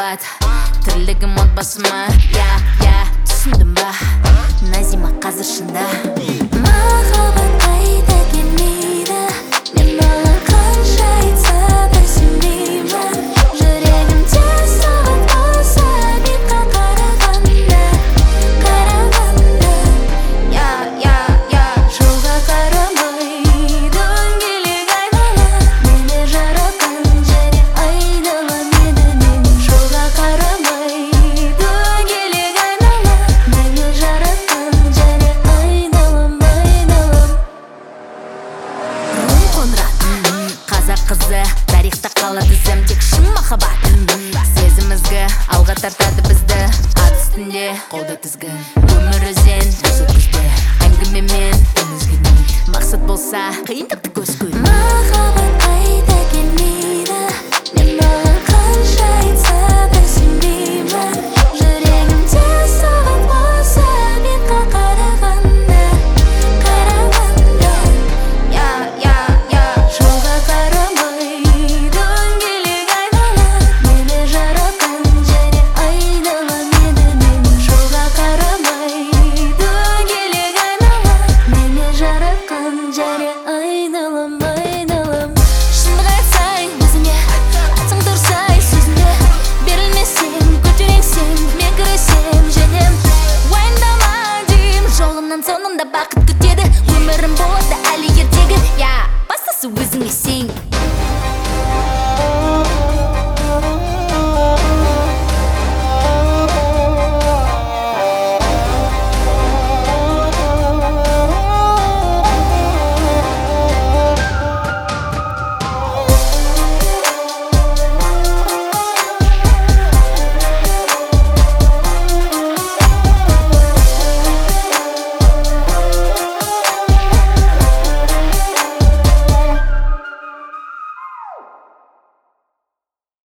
махаббат тірлігім отбасыма түсіндің ба Назима қазір шында махаббат қайта келмейді мен маған қанша айтса да сенбеймін жүрегім тез соғады осы бетқа қарағанда жолға қарамай дөңгелек айнала мені жаратқан және айналам еді мен жолға қарамай дөңгелек айнала мені жаратқан және айналам Руым қоңырат қазақ қызы тарихта қалады ізім тек шын махаббат сезімізгі алға тартады бізді ат үстінде қолда тізгін өмір өзен өз өткізді әңгімемен үн өзгермейді мақсат болса қиындықты көз